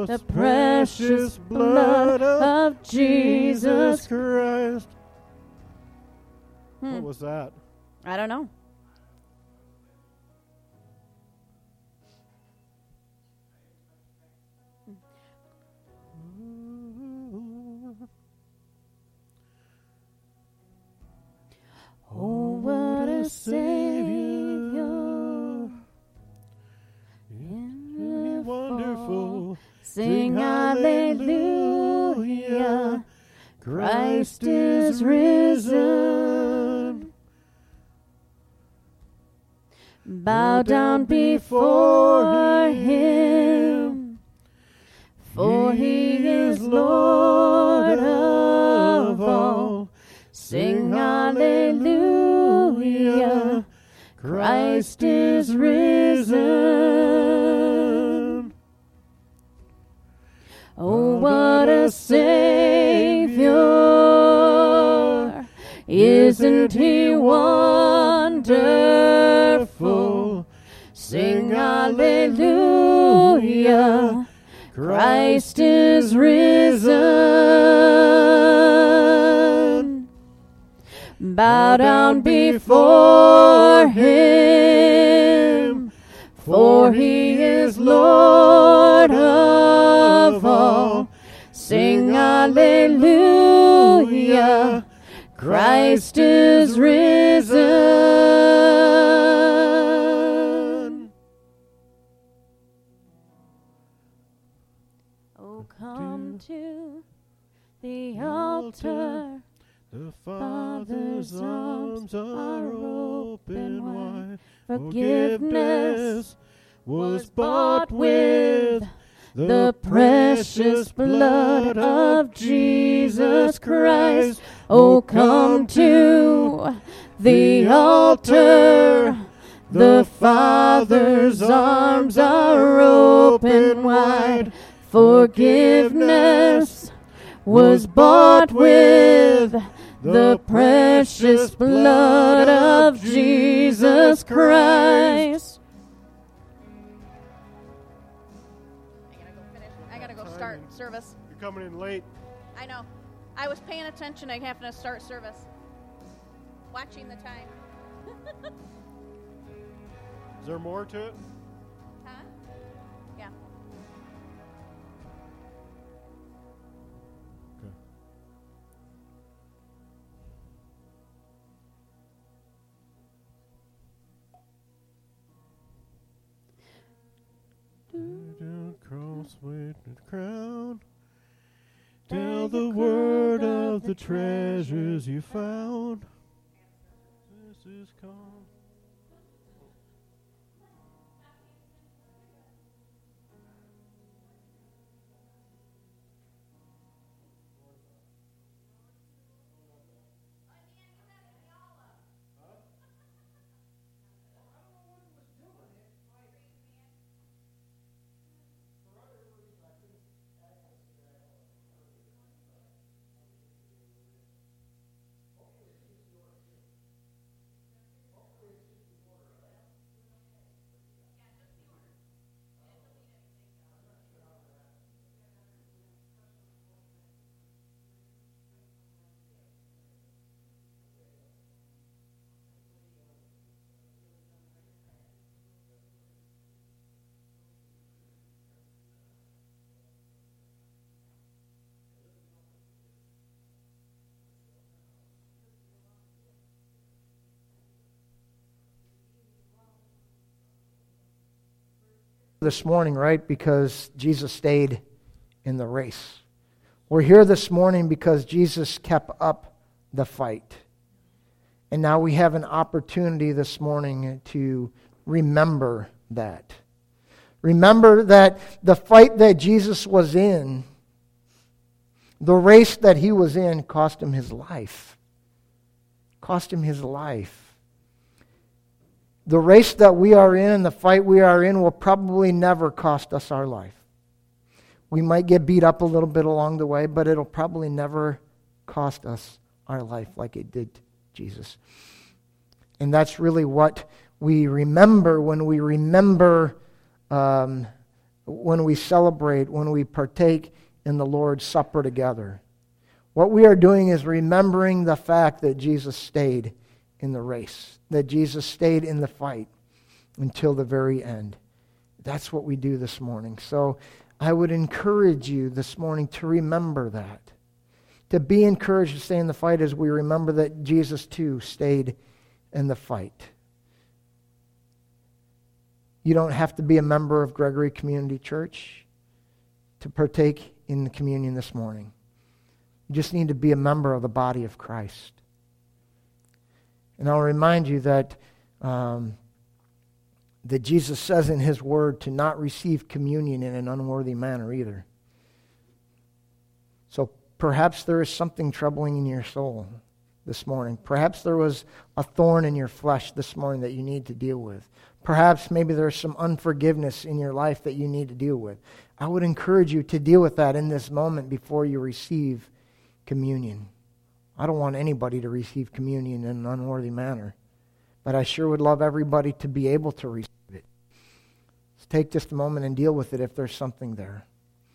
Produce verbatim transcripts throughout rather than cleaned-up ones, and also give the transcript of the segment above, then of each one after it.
the precious blood of Jesus Christ. Hmm. What was that? I don't know. Oh, what a Savior. Isn't wonderful? Sing hallelujah. Christ is risen. Bow down before him, for he is Lord of all. Sing hallelujah, Christ is risen. Oh, what a Savior! Isn't he wonderful? Sing hallelujah, Christ is risen. Bow down before him, for he is Lord of all. Sing hallelujah, Christ is risen. Oh, come to the altar. The Father's arms are open wide. Forgiveness was bought with the precious blood of Jesus Christ. Oh, come to the altar. The Father's arms are open wide. Forgiveness was bought with the precious blood of Jesus Christ. I gotta go finish. I gotta go start service. You're coming in late. I know. I was paying attention. I have to start service. Watching the time. Is there more to it? Huh? Yeah. Okay. Down cross with the crown. Tell the word of the treasures you found. This is called. This morning, right? Because Jesus stayed in the race. We're here this morning because Jesus kept up the fight. And now we have an opportunity this morning to remember that. Remember that the fight that Jesus was in, the race that he was in, cost him his life. Cost him his life. The race that we are in and the fight we are in will probably never cost us our life. We might get beat up a little bit along the way, but it'll probably never cost us our life like it did Jesus. And that's really what we remember when we remember um, when we celebrate, when we partake in the Lord's Supper together. What we are doing is remembering the fact that Jesus stayed in the race, that Jesus stayed in the fight until the very end. That's what we do this morning. So I would encourage you this morning to remember that, to be encouraged to stay in the fight as we remember that Jesus too stayed in the fight. You don't have to be a member of Gregory Community Church to partake in the communion this morning. You just need to be a member of the body of Christ. And I'll remind you that um, that Jesus says in His Word to not receive communion in an unworthy manner either. So perhaps there is something troubling in your soul this morning. Perhaps there was a thorn in your flesh this morning that you need to deal with. Perhaps maybe there's some unforgiveness in your life that you need to deal with. I would encourage you to deal with that in this moment before you receive communion. I don't want anybody to receive communion in an unworthy manner, but I sure would love everybody to be able to receive it. So take just a moment and deal with it if there's something there.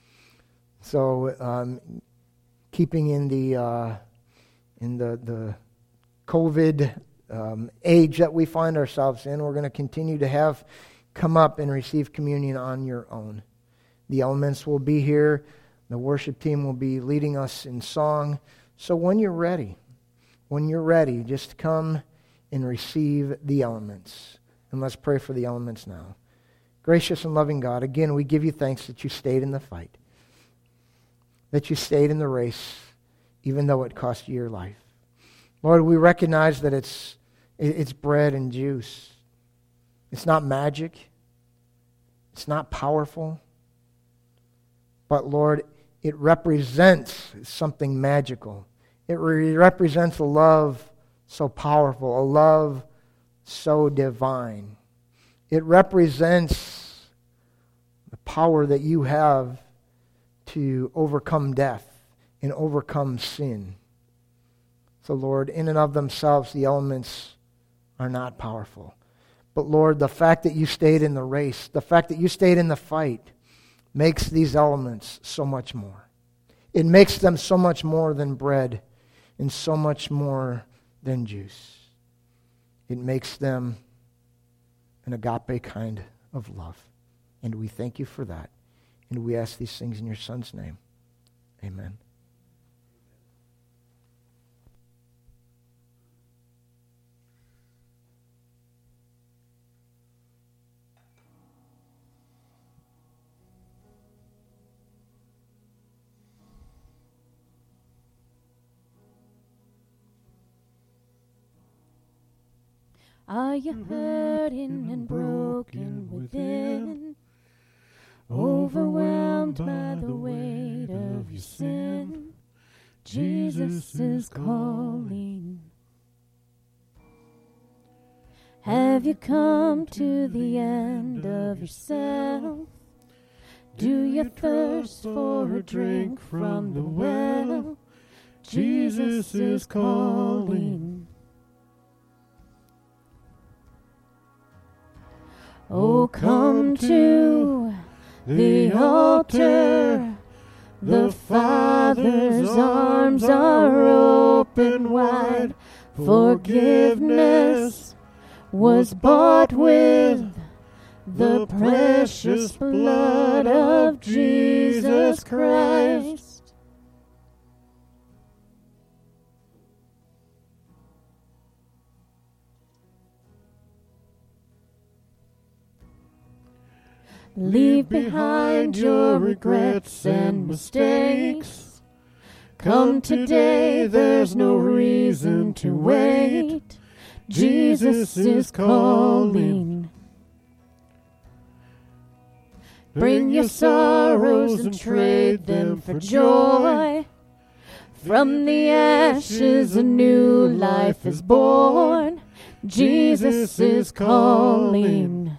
So, um, keeping in the uh, in the the COVID um, age that we find ourselves in, we're going to continue to have come up and receive communion on your own. The elements will be here. The worship team will be leading us in song. So when you're ready, when you're ready, just come and receive the elements. And let's pray for the elements now. Gracious and loving God, again, we give you thanks that you stayed in the fight, that you stayed in the race, even though it cost you your life. Lord, we recognize that it's it's bread and juice. It's not magic. It's not powerful. But Lord, it represents something magical. It re- represents a love so powerful, a love so divine. It represents the power that you have to overcome death and overcome sin. So Lord, in and of themselves, the elements are not powerful. But Lord, the fact that you stayed in the race, the fact that you stayed in the fight, makes these elements so much more. It makes them so much more than bread and so much more than juice. It makes them an agape kind of love. And we thank you for that. And we ask these things in your Son's name. Amen. Are you hurting and broken within, overwhelmed by the weight of your sin? Jesus is calling. Have you come to the end of yourself? Do you thirst for a drink from the well? Jesus is calling. Oh, come to the altar. The Father's arms are open wide. Forgiveness was bought with the precious blood of Jesus Christ. Leave behind your regrets and mistakes. Come today, there's no reason to wait. Jesus is calling. Bring your sorrows and trade them for joy. From the ashes a new life is born. Jesus is calling.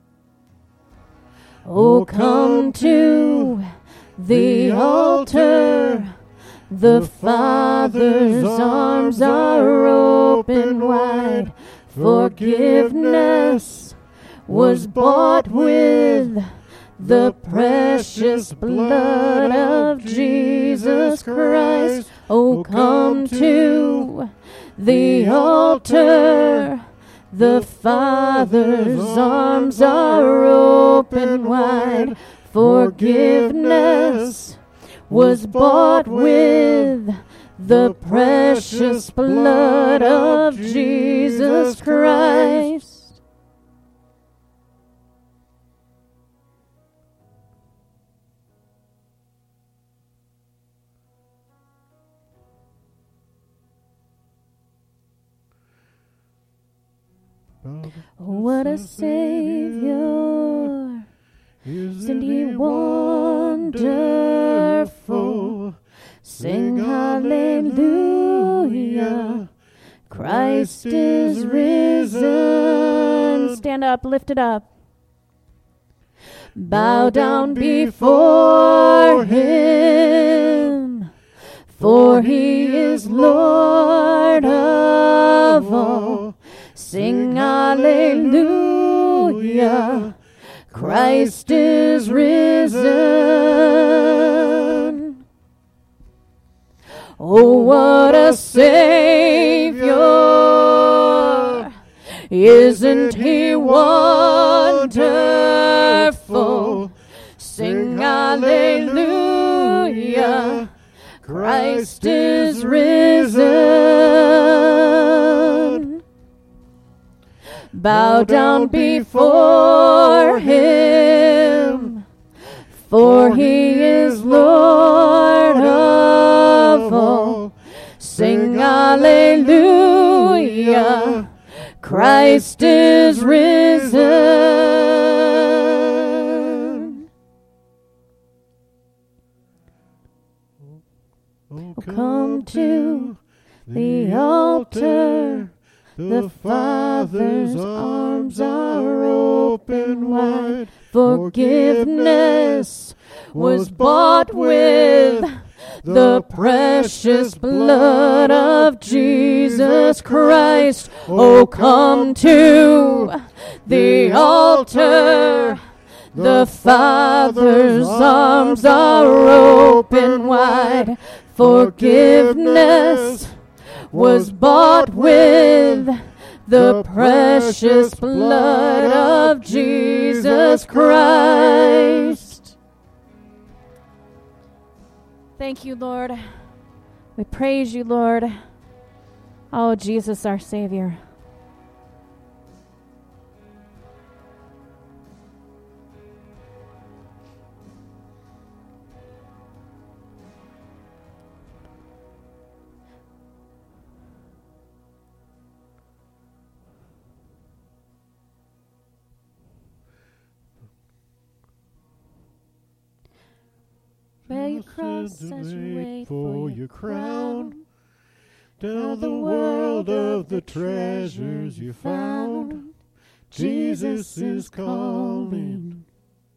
Oh, come to the altar. The Father's arms are open wide. Forgiveness was bought with the precious blood of Jesus Christ. Oh, come to the altar. The Father's arms are open wide. Forgiveness was bought with the precious blood of Jesus Christ. What a Savior! Isn't He wonderful? Sing hallelujah! Christ is risen. Stand up, lift it up. Bow down before Him, for He is Lord of all. Sing hallelujah, Christ is risen. Oh, what a Savior! Isn't He wonderful? Sing hallelujah, Christ is risen. Bow down before Him, for He is Lord of all. Sing hallelujah, Christ is risen. Oh, come to the altar. The Father's arms are open wide. Forgiveness was bought with the precious blood of Jesus Christ. Oh, come to the altar. The Father's arms are open wide. Forgiveness was bought with the precious blood of Jesus Christ. Thank you, Lord. We praise you, Lord. Oh, Jesus, our Savior. Bear your cross as you wait for your crown. Tell the world of the treasures you found. Jesus is calling.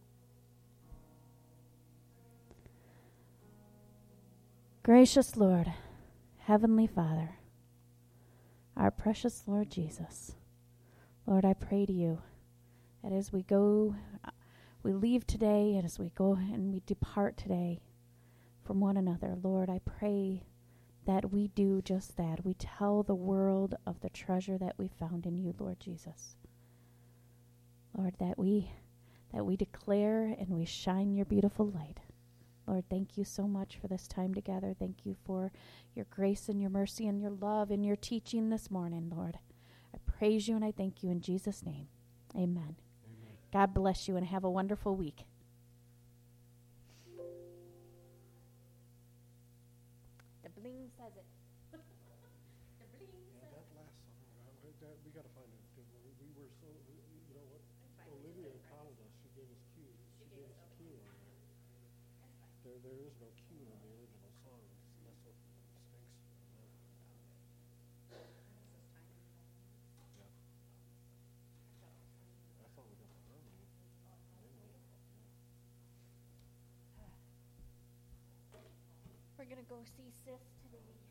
Gracious Lord, Heavenly Father, our precious Lord Jesus, Lord, I pray to you that as we go, we leave today, and as we go and we depart today from one another, Lord, I pray that we do just that. We tell the world of the treasure that we found in you, Lord Jesus. Lord, that we that we declare and we shine your beautiful light. Lord, thank you so much for this time together. Thank you for your grace and your mercy and your love and your teaching this morning, Lord. I praise you and I thank you in Jesus' name. Amen. God bless you and have a wonderful week. The bling says it. The bling Yeah, that last song, uh, that, we got to find it. We, we were so, you know what? Olivia counted us. She gave us cues. She gave us a cue on there. There, there is no cue in the original song. That's what stinks. Yeah. I thought we got the harmony. We're going to go see Sis today.